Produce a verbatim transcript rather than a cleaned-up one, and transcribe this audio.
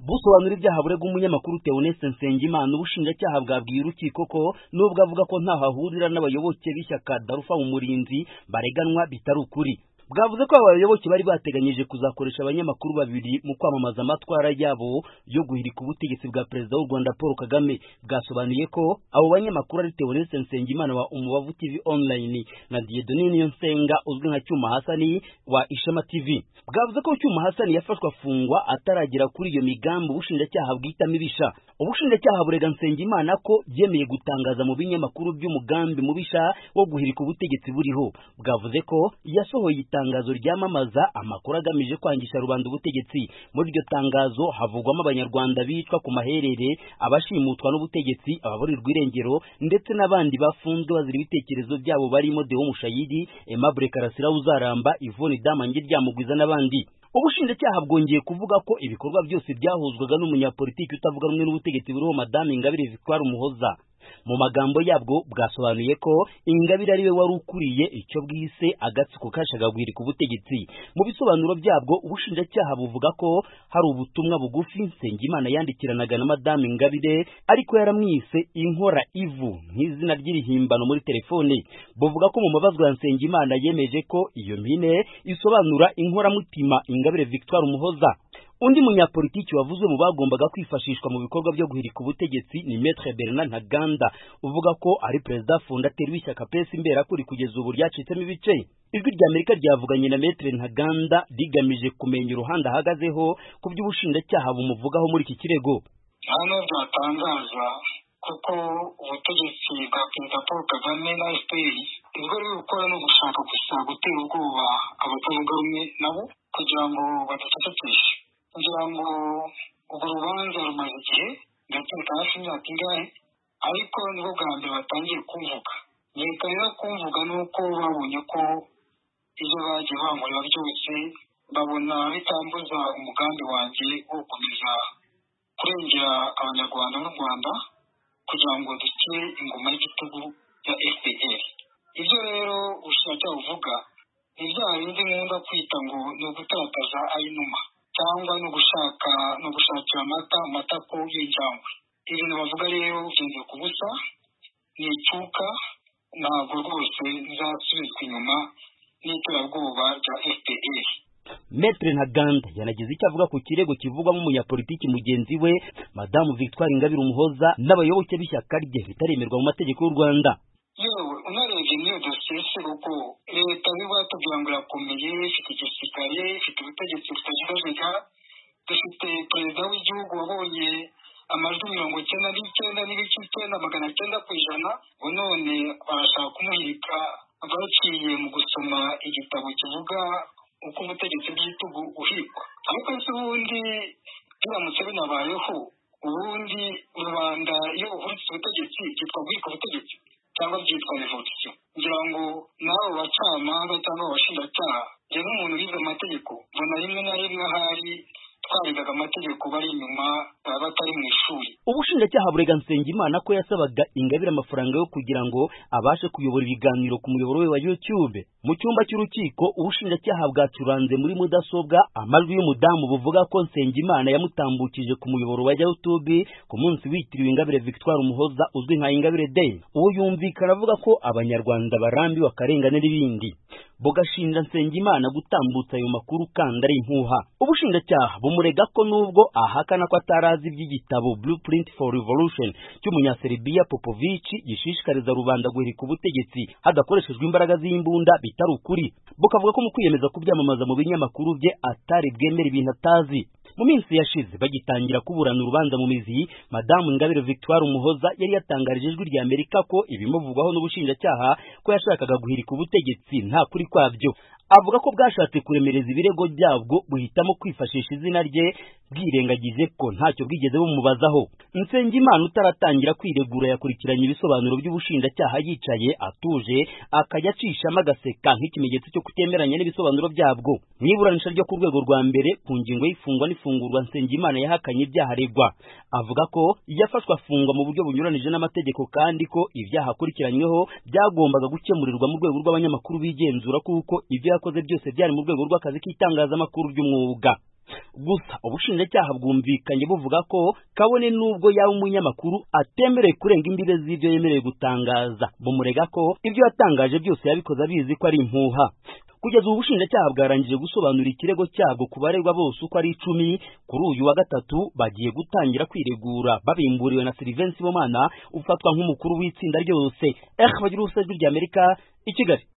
busobanura ibyaha burega umunyamakuru Theoneste Nsengimana. Ubushinjacyaha bwabwiye urukiko ko nubwo avuga ko ntaho ahurira n'abayoboke b'ishyaka Darufa Umurinzi bareganwa bitari ukuri. Bwavuze ko abayoboke bari bateganyije kuzakoresha abanyamakuru babiri mu kwamamaza amatwara yabo yo guhirika ubutegetsi bwa Perezida w'u Rwanda Paul Kagame. Bwasobanuye ko abo banyamakuru ari Theoneste Nsengimana wa Umubavu T V Online na Dieudonne Niyonsenga uzwi nka Cyuma Hasani wa Ishema T V. Bwavuze ko Cyuma Hasani yafashwe afungwa ataragera kuri iyo migambi ubushinjacyaha bwitamo ibisha. Ubushinjacyaha burega Nsengimana ko yemeye gutangaza mu binyamakuru by'umugambi mubisha wo guhirika ubutegetsi buriho. Bwavuze ko yasohoye itangazo ryamamaza amakuru agamije kwangisha rubanda ubutegetsi. Muri iryo tangazo havugwamo abanyarwanda bicwa ku maherere, abashimutwa n'ubutegetsi, ababurirwa irengero ndetse n'abandi bafunzwe bazira ibitekerezo byabo barimo Deo Mushayidi, Aimable Karasira Uzaramba, Yvonne Damangi Ryamugwiza n'abandi. Ubushinjacyaha bwongeye kuvuga ko ibikorwa byose byahuzwaga n'umunyapolitiki utavuga rumwe n'ubutegetsi buriho Madame Ingabire Victoire Umuhoza. Mu magambo yabwo bwasobanuye ko Ingabire ari we wari ukuriye icyo bwise agatsiko kashaka guhirika ubutegetsi. Mu bisobanuro byabwo ubushinjacyaha buvuga ko hari ubutumwa bugufi Nsengimana yandikiranaga na Madame Ingabire ariko yaramwise inkora ivu nk'izina ry'irihimbano muri telefone. Buvuga ko mu mabazwa ya Nsengimana yemeje ko iyo mpine isobanura inkora mutima Ingabire Victoire Umuhoza. Undi munyapolitiki wavuzwe mu bagombaga kwifashishwa mu bikorwa byo guhirika ubutegetsi ni Maître Bernard Ntaganda, uvuga ko ari Perezida fondateur w'ishyaka P S Imberakuri kugeza ubu ryacitsemo ibice. Ijwi ry'Amerika ryavuganye na Maître Ntaganda rigamije kumenya uruhande ahagazeho ku by'ubushinjacyaha bumuvugaho muri iki kirego. Hano byatangaza kuko ubutegetsi bwa Perezida Paul Kagame na F P R ibwo rero gukora no gushaka gusa gutera ubwoba abatavuga rumwe nabo kugira ngo badacecekeshe. Kugira ngo urwo rubanza rumaze igihe ndetse hafi imyaka ingahe, ariko nibwo bwa mbere batangiye kumvuga. Nyerekana kumvuga nuko babonye ko ibyo bagiye bankorera byose babona bitambuza umugambi wanjye wo gukomeza kurengera abanyarwanda n'u Rwanda kugira ngo dukire ingoma y'igitugu ya F P R. Ibyo rero ubushinjacyaha buvuga ni bya bindi nkunda kwita ngo ni ugutatakaza ayinuma cyangwa no gushaka no gushakira amata amatako y'injangwe. Ibintu bavuga rero byinze ku busa, ni icuka, ntabwo rwose nzasubizwa inyuma n'iterabwoba rya F P R. Maître Ntaganda yanagize icyo avuga ku kirego kivugwamo umunyapolitiki mugenzi we Madame Victoire Ingabire Umuhoza n'abayoboke b'ishyaka rye bitaremerwa mu mategeko y'u Rwanda. Yewe unarebye niyo dosiye se kuko leta bibatubwira ngo irakomeye, ifite igisirikare, ifite ubutegetsi butajegajega, dufite perezida w'igihugu wabonye amajwi mirongo icyenda n'icyenda n'ibice icyenda magana cyenda ku ijana, none barashaka kumuhirika baciye mu gusoma igitabo kivuga uko ubutegetsi bw'igitugu uhirikwa. Ariko se ubundi biramutse binabayeho, ubundi rubanda iyo buhuritse ubutegetsi byitwa guhirika ubutegetsi cyangwa byitwa revolution. Ngira ngo n'abo bacamanza cyangwa abashinjacyaha, njye nk'umuntu wize amategeko mbona rimwe na rimwe ahari twarigaga amategeko bari inyuma batari mu ishuri. Ubushinjacyaha burega Nsengimana ko yasabaga Ingabire amafaranga yo kugira ngo abashe kuyobora ibiganiro ku muyoboro we wa YouTube. Mu cyumba cy'urukiko ubushinjacyaha bwacuranze muri mudasobwa amajwi y'umudamu buvuga ko Nsengimana yamutambukije ku muyoboro wa YouTube ku munsi witiriwe Ingabire Victoire Umuhoza uzwi nka Ingabire Day. Uwo yumvikana avuga ko abanyarwanda barambi bakarengana n'ibindi. Bugashinja Nsengimana gutambutsa ayo makuru kandi ari impuha. Ubushinjacyaha bumurega ko nubwo ahakana ko atarazi iby'igitabo Blueprint for Revolution cy'umunyaserbiya Popovic gishishikariza rubanda guhirika ubutegetsi hadakoreshejwe imbaraga z'imbunda bitari ukuri. Bukavuga ko mu kwiyemeza kubyamamaza mu binyamakuru bye atari bwemera ibintu atazi. Mu minsi yashize bagitangira kuburana urubanza mu mizi, Madame Ingabire Victoire Umuhoza yari yatangarije ijwi rya Amerika ko ibimuvugwaho n'ubushinjacyaha ko yashakaga guhirika ubutegetsi nta kuri kwabyo. Avuga ko bwashatse kuremereza ibirego byabwo buhitamo kwifashisha izina rye bwirengagije ko ntacyo bwigeze bumubazaho. Nsengimana utaratangira kwiregura yakurikiranye ibisobanuro by'ubushinjacyaha yicaye atuje akajya acishamo agaseka nk'ikimenyetso cyo kutemeranya n'ibisobanuro byabwo. Mwiburanisha ryo ku rwego rwa mbere ku ngingo y'ifungwa n'ifungurwa Nsengimana yahakanye ibyaha aregwa. Avuga ko yafashwe afungwa mu buryo bunyuranije n'amategeko kandi ko ibyaha akurikiranyweho byagombaga gukemurirwa mu rwego rw'abanyamakuru bigenzura kuko ibyo yakoze byose byari mu rwego rw'akazi k'itangazamakuru ry'umwuga. gusa ubushinjacyaha bwumvikanye buvuga ko Kabone nubwo yaba umunyamakuru atemerewe kurenga imbibe z'ibyo yemerewe gutangaza, bumurega ko ibyo yatangaje byose yabikoze abizi ko ari impuha. Kugeza ubu ubushinjacyaha bwarangije gusobanura ikirego cyabwo ku baregwa bose uko ari icumi. Kuri uyu wa gatatu bagiye gutangira kwiregura babimburiwe na Sylvain Sibomana ufatwa nk'umukuru w'itsinda ryose. Eh bagira usajwi ry'Amerika i Kigali.